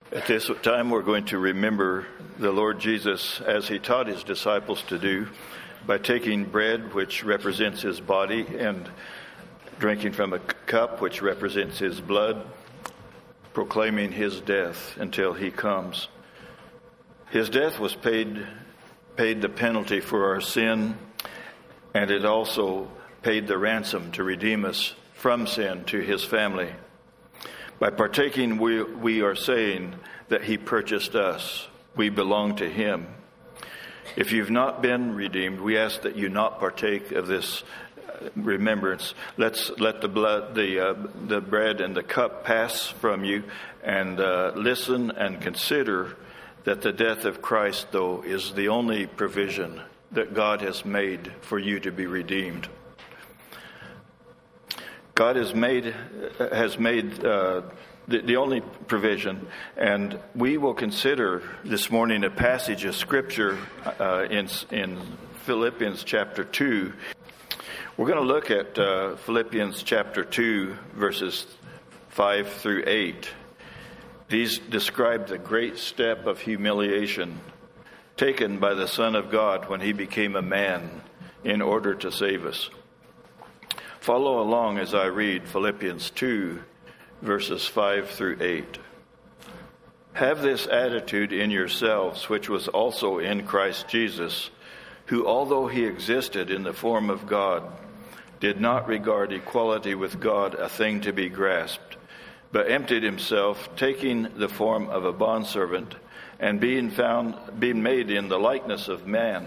At this time, we're going to remember the Lord Jesus as he taught his disciples to do by taking bread, which represents his body, and drinking from a cup, which represents his blood, proclaiming his death until he comes. His death was paid the penalty for our sin, and it also paid the ransom to redeem us from sin to his family. By partaking, we are saying that he purchased us. We belong to him. If you've not been redeemed, we ask that you not partake of this remembrance. Let the bread and the cup pass from you, and listen and consider that the death of Christ, though, is the only provision that God has made for you to be redeemed. God has made the only provision, and we will consider this morning a passage of Scripture in Philippians chapter 2. We're going to look at Philippians chapter 2, verses 5 through 8. These describe the great step of humiliation taken by the Son of God when he became a man in order to save us. Follow along as I read Philippians 2, verses 5 through 8. Have this attitude in yourselves, which was also in Christ Jesus, who, although he existed in the form of God, did not regard equality with God a thing to be grasped, but emptied himself, taking the form of a bondservant, and being made in the likeness of man.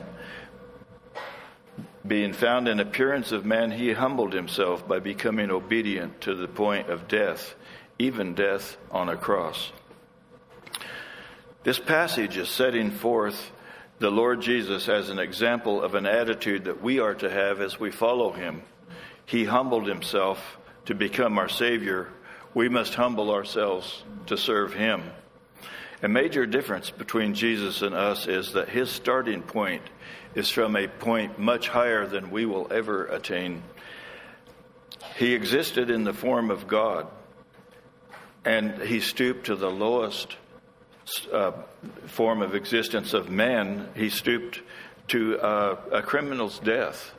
Being found in appearance of man, he humbled himself by becoming obedient to the point of death, even death on a cross. This passage is setting forth the Lord Jesus as an example of an attitude that we are to have as we follow him. He humbled himself to become our Savior. We must humble ourselves to serve him. A major difference between Jesus and us is that his starting point is from a point much higher than we will ever attain. He existed in the form of God, and he stooped to the lowest form of existence of man. He stooped to a criminal's death.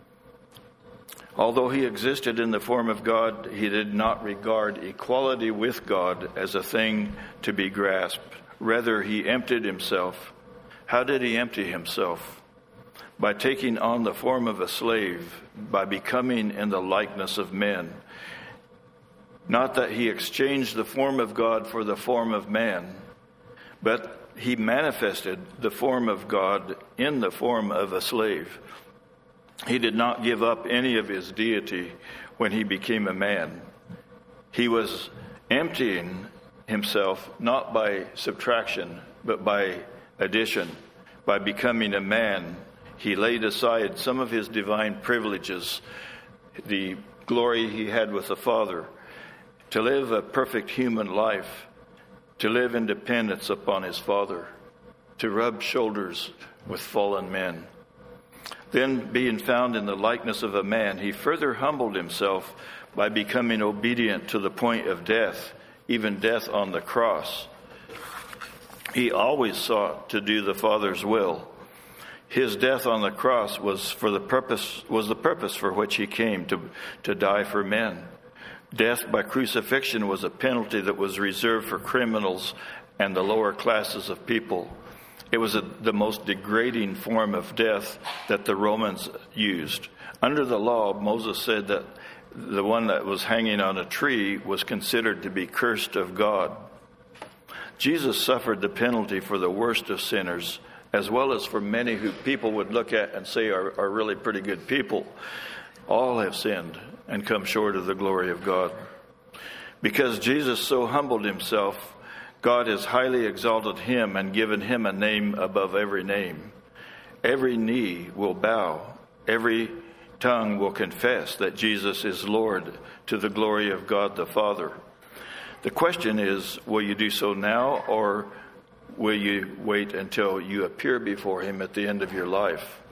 Although he existed in the form of God, he did not regard equality with God as a thing to be grasped. Rather, he emptied himself. How did he empty himself? By taking on the form of a slave, by becoming in the likeness of men. Not that he exchanged the form of God for the form of man, but he manifested the form of God in the form of a slave. He did not give up any of his deity when he became a man. He was emptying himself not by subtraction, but by addition. By becoming a man, he laid aside some of his divine privileges, the glory he had with the Father, to live a perfect human life, to live in dependence upon his Father, to rub shoulders with fallen men. Then, being found in the likeness of a man, he further humbled himself by becoming obedient to the point of death, even death on the cross. He always sought to do the Father's will. His death on the cross was the purpose for which he came, to die for men. Death by crucifixion was a penalty that was reserved for criminals and the lower classes of people. It was the most degrading form of death that the Romans used. Under the law, Moses said that the one that was hanging on a tree was considered to be cursed of God. Jesus suffered the penalty for the worst of sinners, as well as for many who people would look at and say are really pretty good people. All have sinned and come short of the glory of God. Because Jesus so humbled himself, God has highly exalted him and given him a name above every name. Every knee will bow, every tongue will confess that Jesus is Lord, to the glory of God the Father. The question is, will you do so now, or will you wait until you appear before him at the end of your life?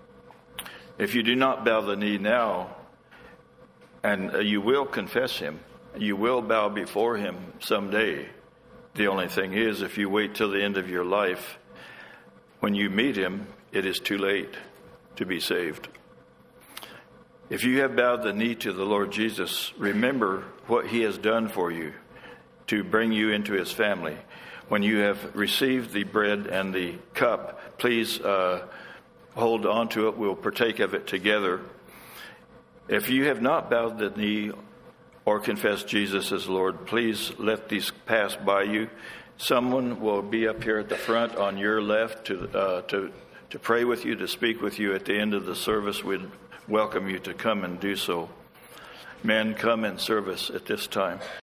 If you do not bow the knee now, and you will confess him, you will bow before him someday, The only thing is, if you wait till the end of your life, when you meet him, it is too late to be saved. If you have bowed the knee to the Lord Jesus, remember what he has done for you to bring you into his family. When you have received the bread and the cup, please hold on to it. We'll partake of it together. If you have not bowed the knee or confessed Jesus as Lord, please let these pass by you. Someone will be up here at the front on your left to pray with you, to speak with you at the end of the service. We'd welcome you to come and do so. Men, come in service at this time.